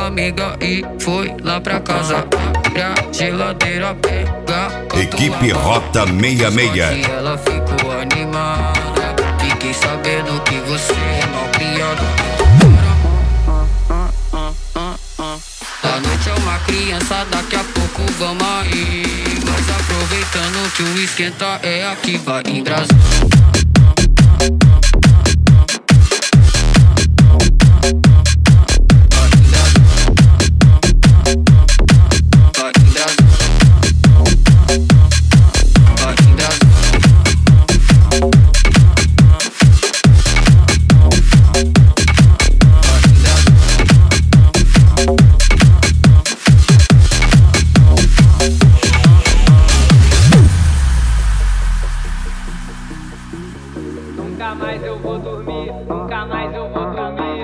amiga e foi lá pra casa. Abre a geladeira, pega. Equipe Rota 66. Ela ficou animada. Fiquei sabendo que você é malcriada. A noite é uma criança, daqui a pouco vamos aí. Mas aproveitando que o esquenta é aqui, vai embrasando. Nunca mais eu vou dormir, nunca mais eu vou dormir.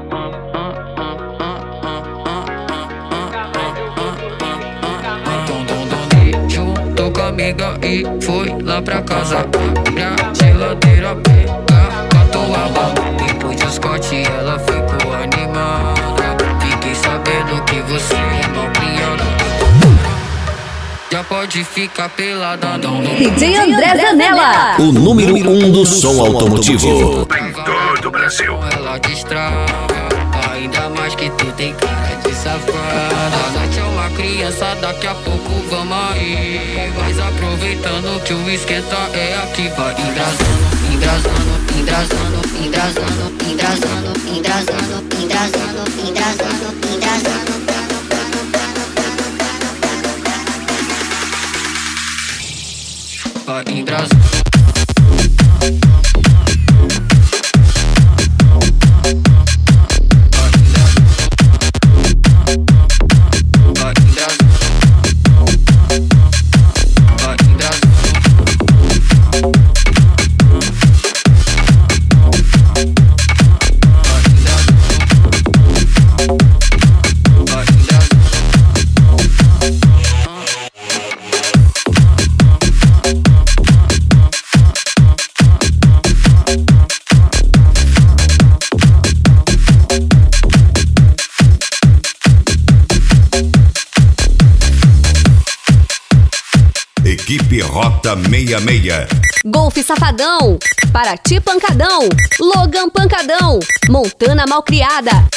Nunca mais eu vou dormir, nunca mais eu vou dormir. Juntou com a amiga e foi lá pra casa. Abre a geladeira, pega catuaba. Depois dos cortes ela ficou animada. Fiquei sabendo que você é malcriada. Já pode ficar pelada, não. DJ André Zanella, O número 1 do som automotivo. Em todo o Brasil. Ela destrava, ainda mais que tu tem cara de safada. A noite é uma criança, daqui a pouco vamos aí. Mas aproveitando que o esquenta é aqui, vai embrasando, embrasando, embrasando, embrasando, embrasando, embrasando, embrasando, embrasando, embrasando. Vai embrasando. Equipe Rota 66. Golf Safadão, Paraty Pancadão, Logan Pancadão, Montana Malcriada.